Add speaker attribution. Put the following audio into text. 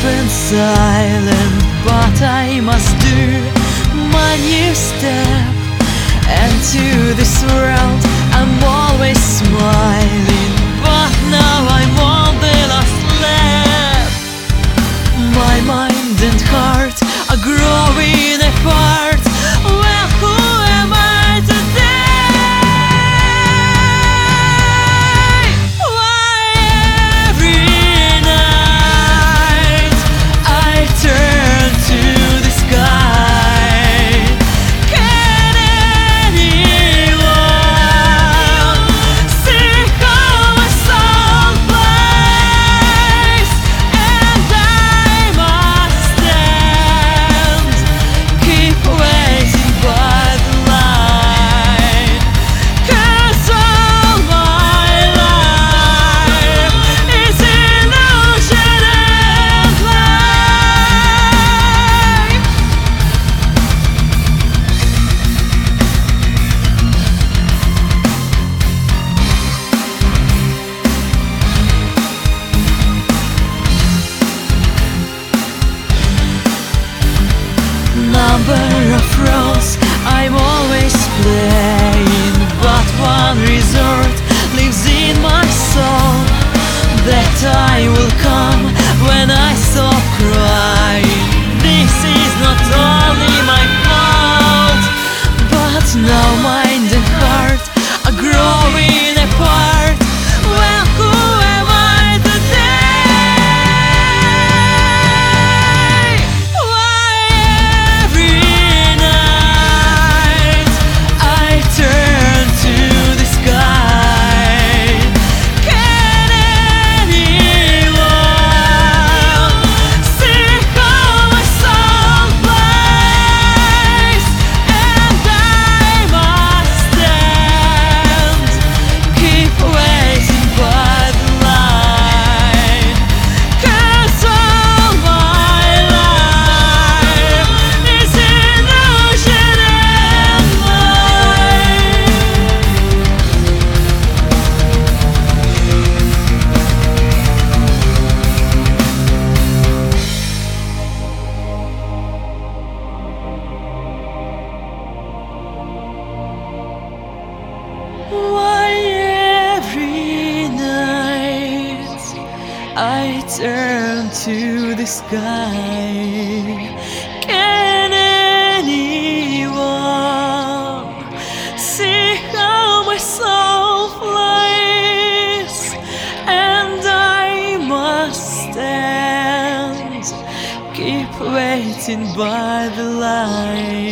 Speaker 1: and silent, but I must do my new step. And to this world I'm always smiling, but now I'm on the last lap. My mind and heart are growing apart. Well, who am I today? Why every night I turn to the sky? Can anyone see how my soul plays? And I must stand, keep waiting by the line, 'cause all my life is illusion and life. Number of roles I'm always playing, but one resort lives in my soul. That time will come when I stop crying. This is not only my fault, but now mind and heart are growing apart. Well, who am I today? Why every night I turn to the sky? Can anyone see how my soul plays? And I must stand, keep waiting by the line, 'cause all my life is illusion and life. Why every night I turn to the sky? Can anyone see how my soul flies? And I must stand, keep waiting by the line.